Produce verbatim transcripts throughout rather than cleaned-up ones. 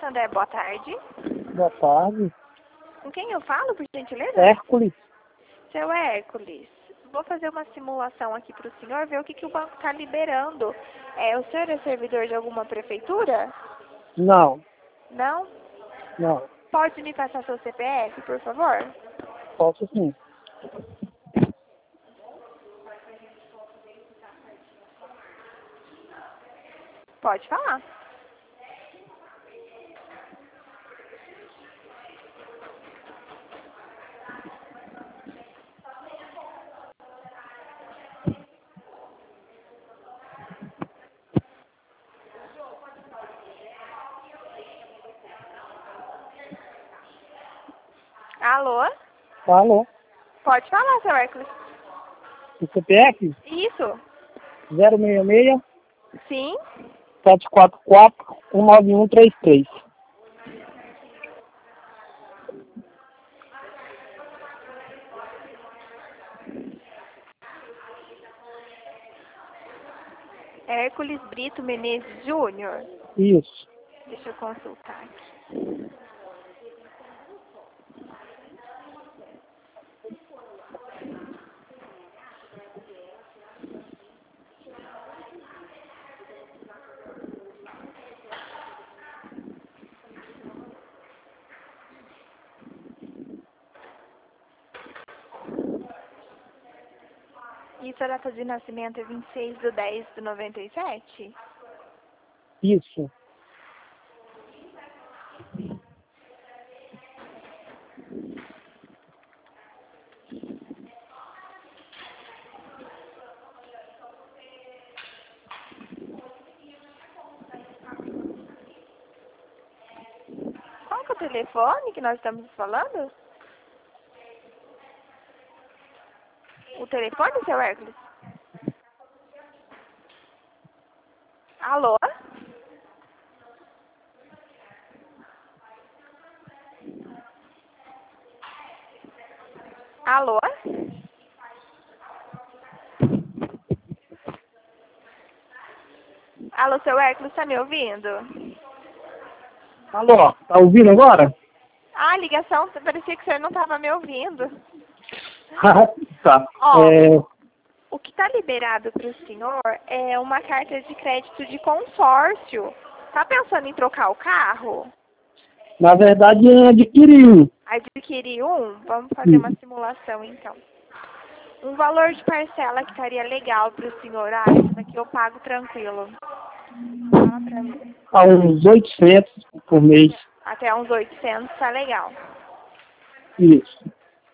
Santander, boa tarde. Boa tarde. Com quem eu falo, por gentileza? Hércules. Seu Hércules, vou fazer uma simulação aqui para o senhor, ver o que, que o banco está liberando. É, o senhor é servidor de alguma prefeitura? Não, Não? não. Pode me passar seu C P F, por favor? Posso sim. Pode falar. Alô? Alô? Pode falar, seu Hércules. O C P F? Isso. zero seis seis, Sim? sete quatro quatro, um nove um três três. Hércules Brito Menezes Júnior. Isso. Deixa eu consultar aqui. Isso, a data de nascimento é vinte e seis de dez de noventa e sete? Isso. Qual que é o telefone que nós estamos falando? O telefone, seu Hércules? Alô? Alô? Alô, seu Hércules, tá me ouvindo? Alô? Tá ouvindo agora? Ah, a ligação, parecia que o senhor não estava me ouvindo. Tá. Ó, É, o que está liberado para o senhor é uma carta de crédito de consórcio. Tá pensando em trocar o carro? na verdade, eu adquiri um. Adquirir um? Vamos fazer uma simulação, então. Um valor de parcela que estaria legal para o senhor. Ah, isso daqui eu pago tranquilo. Fala pra mim. A uns oitocentos por mês. Até uns oitocentos tá legal. Isso.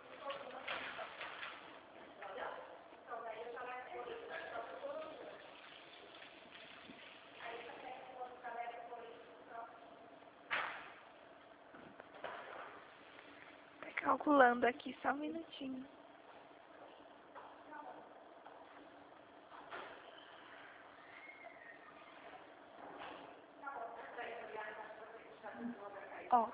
Tá calculando aqui, só um minutinho. Ó.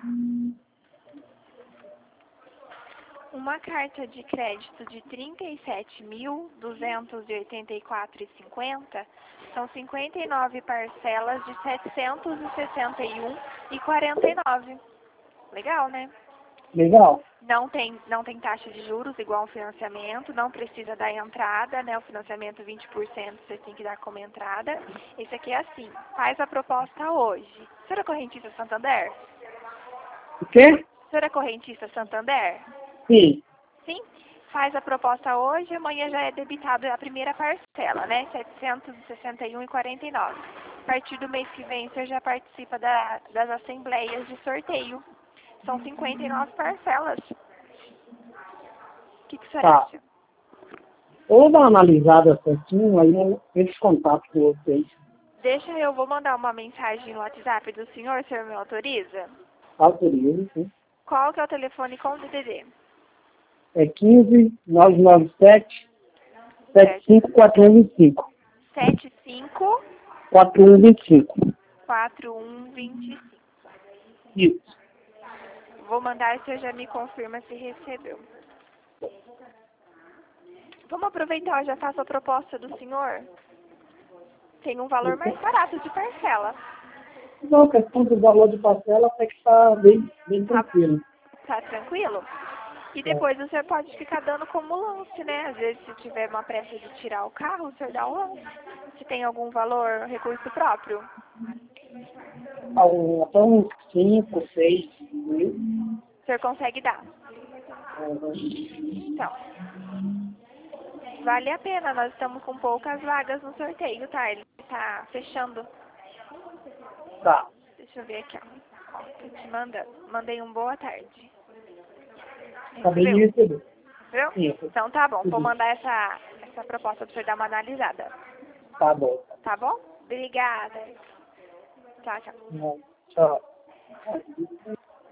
Uma carta de crédito de trinta e sete mil, duzentos e oitenta e quatro reais e cinquenta centavos são cinquenta e nove parcelas de setecentos e sessenta e um reais e quarenta e nove centavos. Legal, né? Legal. Não tem, não tem taxa de juros igual um financiamento, não precisa dar entrada, né? O financiamento vinte por cento você tem que dar como entrada. Esse aqui é assim, faz a proposta hoje. O senhor é correntista Santander? O quê? O senhor é correntista Santander? Sim. Sim, faz a proposta hoje, amanhã já é debitado a primeira parcela, né? setecentos e sessenta e um reais e quarenta e nove centavos. A partir do mês que vem, você já participa da, das assembleias de sorteio. São cinquenta e nove parcelas. O que, que o senhor Tá. acha? Ou dar uma analisada certinho, aí eu entro contato com vocês. Deixa eu, vou mandar uma mensagem no WhatsApp do senhor, o senhor me autoriza? Autorizo, sim. Qual que é o telefone com o D D D? É quinze, nove nove sete, sete cinco quatro um dois cinco. sete cinco quatro um dois cinco. quatro um dois cinco. Isso. Vou mandar e o senhor já me confirma se recebeu. Vamos aproveitar, eu já faço a proposta do senhor. Tem um valor mais barato de parcela. Não, a questão do valor de parcela até que está bem, bem tranquilo. Tá tranquilo? E depois o senhor pode ficar dando como lance, né? Às vezes, se tiver uma pressa de tirar o carro, o senhor dá o lance. Se tem algum valor, recurso próprio. Ah, um- Até uns cinco, seis mil. O senhor consegue dar. Uhum. Então, vale a pena. Nós estamos com poucas vagas no sorteio, tá? Ele tá fechando. Tá. Deixa eu ver aqui, ó. Ó, tô te mandando. Mandei um boa tarde. Acabei de Recebeu? receber. Viu? Isso. Então tá bom. Vou Tudo. mandar essa, essa proposta pra você dar uma analisada. Tá bom. Tá bom? Obrigada. Tchau, tchau. Tchau.